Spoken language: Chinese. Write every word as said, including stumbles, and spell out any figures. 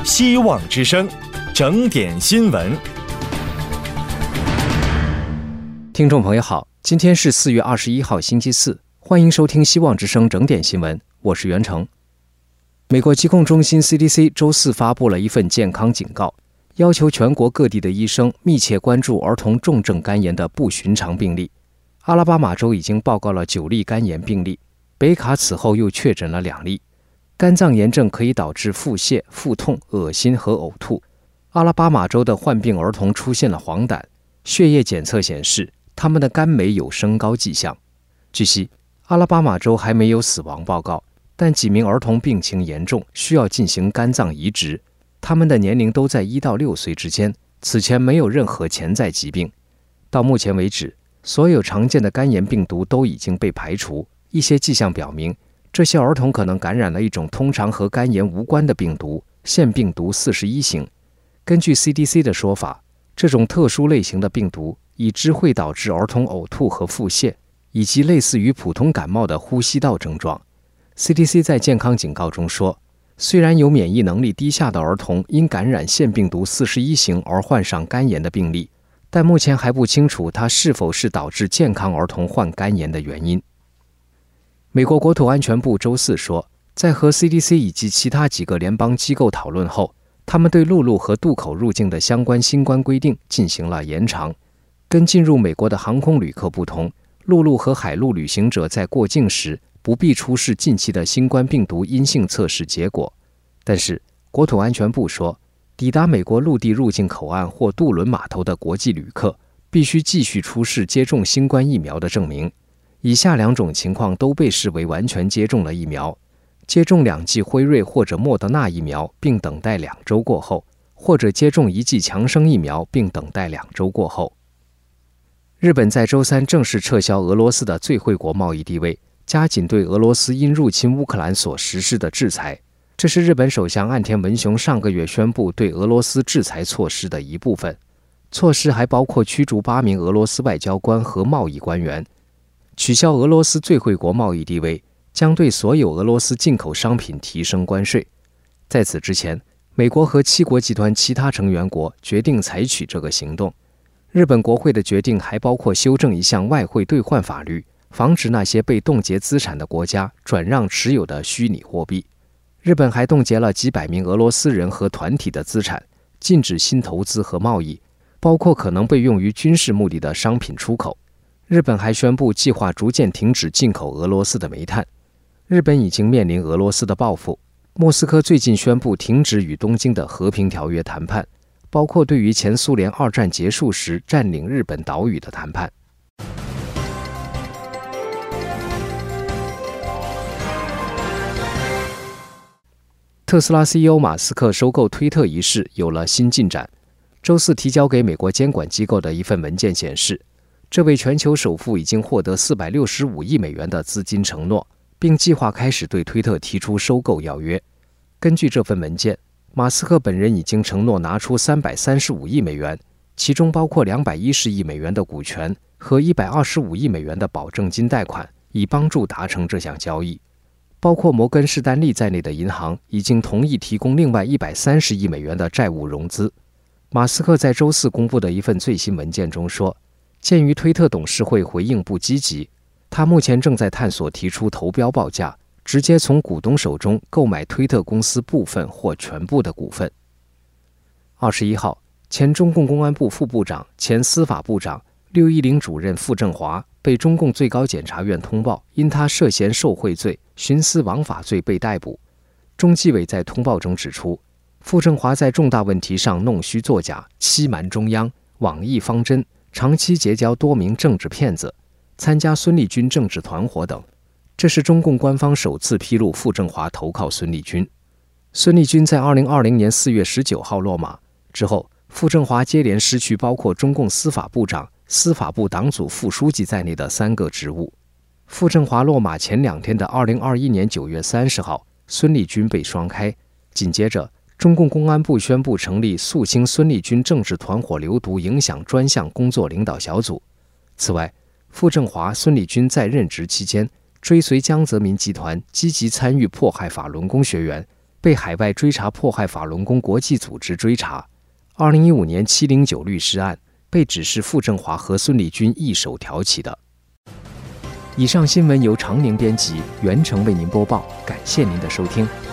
希望之声，整点新闻。 听众朋友好，今天是四月二十一号星期四，欢迎收听希望之声整点新闻，我是袁成。美国疾控中心 C D C 周四发布了一份健康警告，要求全国各地的医生密切关注儿童重症肝炎的不寻常病例。阿拉巴马州已经报告了九例肝炎病例，北卡此后又确诊了两例。肝脏炎症可以导致腹泻、腹痛、恶心和呕吐。阿拉巴马州的患病儿童出现了黄疸，血液检测显示他们的肝酶有升高迹象。据悉，阿拉巴马州还没有死亡报告，但几名儿童病情严重，需要进行肝脏移植。他们的年龄都在一到六岁之间，此前没有任何潜在疾病。到目前为止，所有常见的肝炎病毒都已经被排除。一些迹象表明，这些儿童可能感染了一种通常和肝炎无关的病毒——腺病毒四十一型。根据 C D C 的说法，这种特殊类型的病毒已知会导致儿童呕吐和腹泻，以及类似于普通感冒的呼吸道症状。C D C 在健康警告中说，虽然有免疫能力低下的儿童因感染腺病毒四十一型而患上肝炎的病例，但目前还不清楚它是否是导致健康儿童患肝炎的原因。美国国土安全部周四说，在和 C D C 以及其他几个联邦机构讨论后，他们对陆路和渡口入境的相关新冠规定进行了延长。跟进入美国的航空旅客不同，陆路和海路旅行者在过境时不必出示近期的新冠病毒阴性测试结果。但是，国土安全部说，抵达美国陆地入境口岸或渡轮码头的国际旅客必须继续出示接种新冠疫苗的证明。以下两种情况都被视为完全接种了疫苗：接种两剂辉瑞或者莫德纳疫苗并等待两周过后，或者接种一剂强生疫苗并等待两周过后。日本在周三正式撤销俄罗斯的最惠国贸易地位，加紧对俄罗斯因入侵乌克兰所实施的制裁。这是日本首相岸田文雄上个月宣布对俄罗斯制裁措施的一部分。措施还包括驱逐八名俄罗斯外交官和贸易官员。取消俄罗斯最惠国贸易地位将对所有俄罗斯进口商品提升关税。在此之前，美国和七国集团其他成员国决定采取这个行动。日本国会的决定还包括修正一项外汇兑换法律，防止那些被冻结资产的国家转让持有的虚拟货币。日本还冻结了几百名俄罗斯人和团体的资产，禁止新投资和贸易，包括可能被用于军事目的的商品出口。日本还宣布计划逐渐停止进口俄罗斯的煤炭。日本已经面临俄罗斯的报复。莫斯科最近宣布停止与东京的和平条约谈判，包括对于前苏联二战结束时占领日本岛屿的谈判。特斯拉 C E O 马斯克收购推特一事有了新进展。周四提交给美国监管机构的一份文件显示，这位全球首富已经获得四百六十五亿美元的资金承诺，并计划开始对推特提出收购要约。根据这份文件，马斯克本人已经承诺拿出三百三十五亿美元，其中包括两百一十亿美元的股权和一百二十五亿美元的保证金贷款，以帮助达成这项交易。包括摩根士丹利在内的银行已经同意提供另外一百三十亿美元的债务融资。马斯克在周四公布的一份最新文件中说，鉴于推特董事会回应不积极，他目前正在探索提出投标报价，直接从股东手中购买推特公司部分或全部的股份。二十一号，前中共公安部副部长、前司法部长、六一零主任傅政华被中共最高检察院通报，因他涉嫌受贿罪、徇私枉法罪被逮捕。中纪委在通报中指出，傅政华在重大问题上弄虚作假、欺瞒中央、妄议方针，长期结交多名政治骗子，参加孙立军政治团伙等。这是中共官方首次披露傅政华投靠孙立军。孙立军在二零二零年四月十九号落马之后，傅政华接连失去包括中共司法部长、司法部党组副书记在内的三个职务。傅政华落马前两天的二零二一年九月三十号，孙立军被双开。紧接着，中共公安部宣布成立肃清孙立军政治团伙流毒影响专项工作领导小组。此外，傅政华、孙立军在任职期间追随江泽民集团积极参与迫害法轮功学员， 被海外追查迫害法轮功国际组织追查。二零一五年七零九律师案被指是傅政华和孙立军一手挑起的。以上新闻由常宁编辑，袁成为您播报，感谢您的收听。